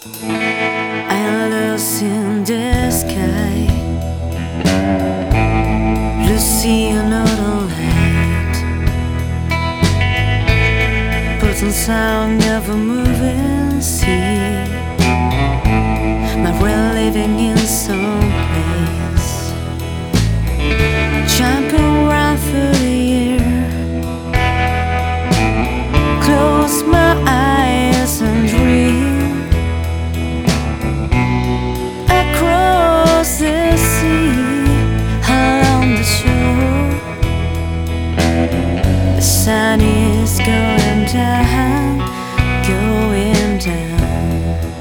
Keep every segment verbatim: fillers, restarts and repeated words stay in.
I lost in the sky, Lucy another light, but on sound of a moving sea, my real living in some place, jumping around through the year. Close my eyes and dream across the sea, along the shore. The sun is going down, going down.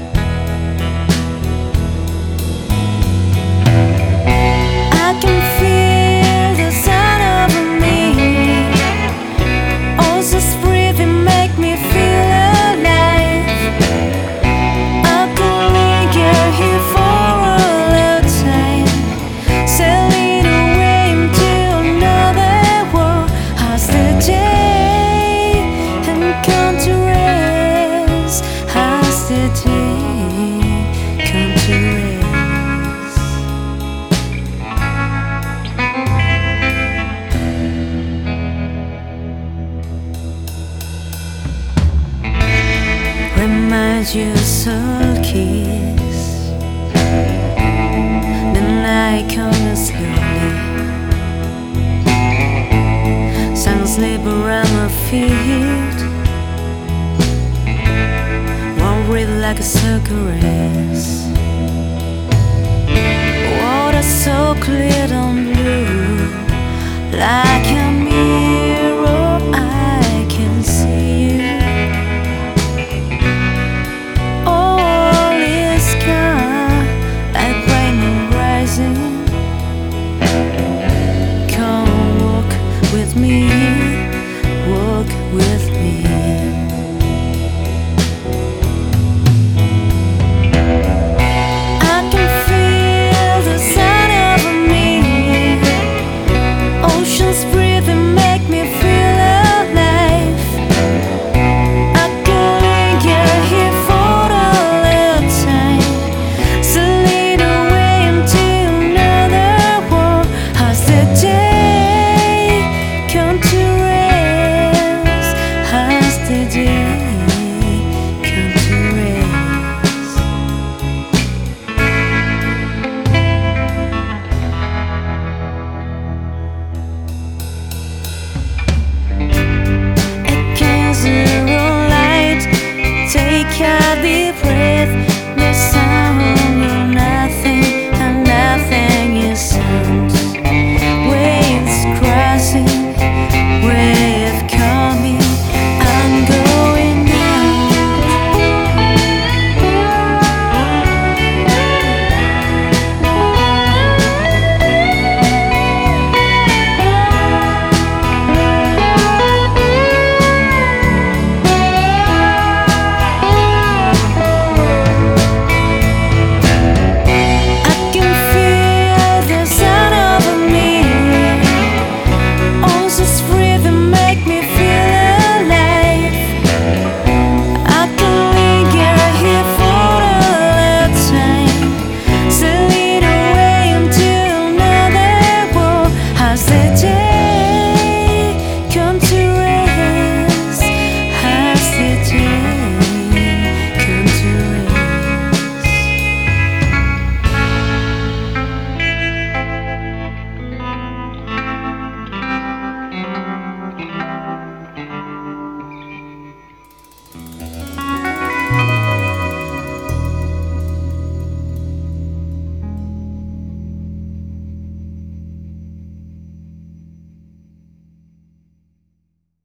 I can feel the sound of me, all this breathing make me feel alive. I could linger here for a little time, sailing away into another world. As the day and come to rest, as the day come to rest. Reminds you of soul kiss. The night comes slowly, sounds sleep around my feet, one read like a circus. Water so clear and blue, like a mirror.